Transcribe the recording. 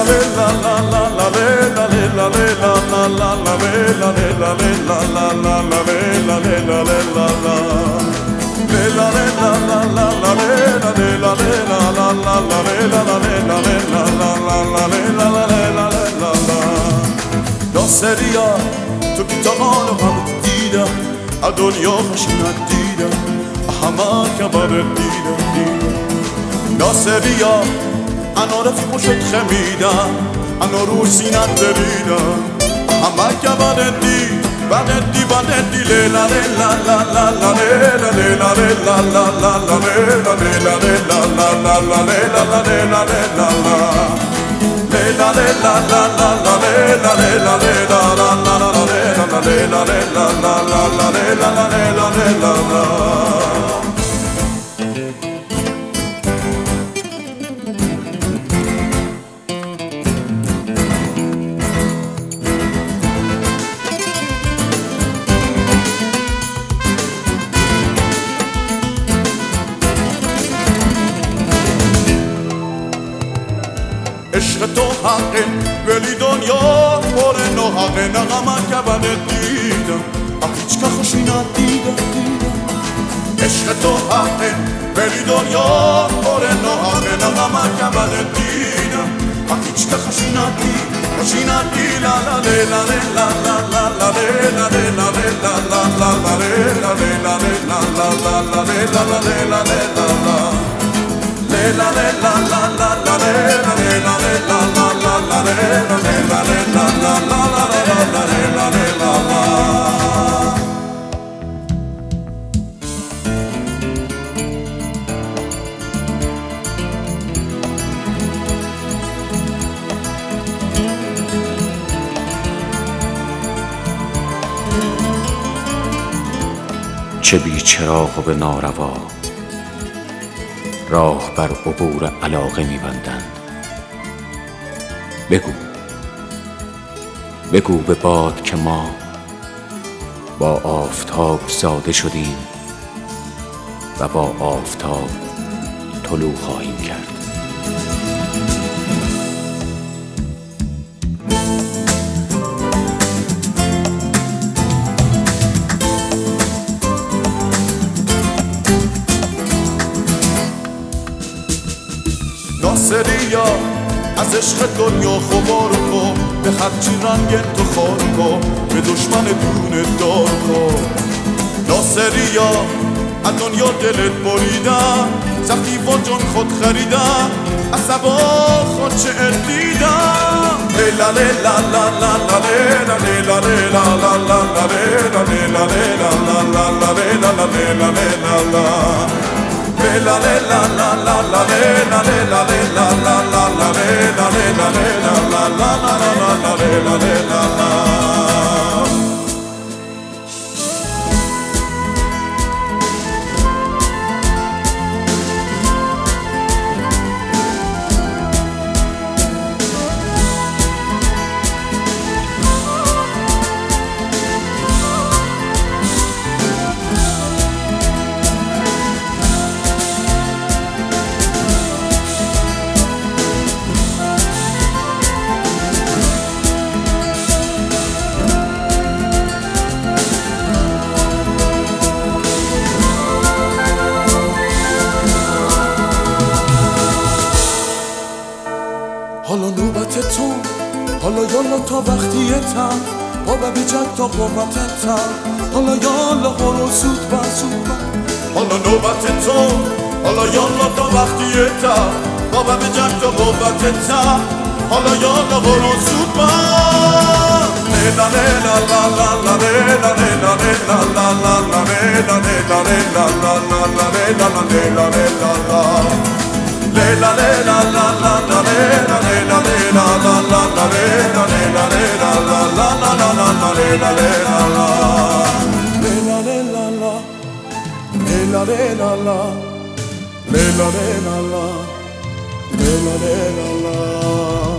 ناصریا تو که تا حالا هم دیدم از دنیا خوشینت دیدم همه کبر دیدم ناصریا انا رفیق شد خمیدم انا رو سینت دریدم همه کبر بندی لیلا لیلا لا لا لا لیلا لیلا لیلا لا لا لا لیلا لیلا لیلا لا لا لا لیلا لیلا لیلا لیلا لیلا لا لا لا لیلا لیلا لیلا لا لا لا لیلا لیلا لا لا لا لیلا لیلا لیلا عشق تو حقه ولی دنیا پر ناحقه نغمه که بنت دیدم هیچ که خوشی ندیدم عشق تو حقه ولی دنیا پر ناحقه نغمه که بنت دیدم هیچ که خوشی ندی لا لا لیلا لیلا لا لا لا لیلا لیلا لیلا لا لا لا لیلا لیلا لیلا لا لا لا لیلا لیلا لیلا لیلا لیلا لا لا لا لیلا لیلا لیلا لا لا لا لیلا لیلا لیلا لا لا لا لیلا لیلا لیلا چه بی چراغ و به ناروا راه بر عبور علاقه می‌بندند. بگو به باد که ما با آفتاب زاده شدیم و با آفتاب طلوع خواهیم کرد. ناصریا از عشق دنیا خبار کن به هرچی رنگ تو خار کن به دشمن دونه دار کن ناصریا از دنیا دلت بریدم زخمی با جان خود خریدم از سبا خود چه دیدم لیلا لیلا لا لا لا لیلا لیلا لیلا لا لا لا لیلا لیلا لیلا لا لا لا لیلا لیلا لیلا لیلا لیلا لا لا لا لیلا لیلا لیلا لا لا لا لیلا لیلا لیلا لا لا لا لیلا لیلا حالا نوبت تو حالا یالا تا وقتیتم بابا بجک تا قوتتم حالا یالا برو زود بر حالا نوبت تو حالا یالا تا وقتیتم بابا بجک تا قوتتم حالا یالا برو زود بر لیلا لیلا لا لا لا لیلا لیلا لیلا لا لا لا لیلا لیلا لیلا لا لا لا لیلا لیلا لیلا لیلا لیلا لا لا لا لیلا لیلا لیلا لا لا لا لیلا لیلا لیلا لا لا لا لا لیلا لیلا لیلا لیلا لیلا لیلا لیلا لیلا لیلا لیلا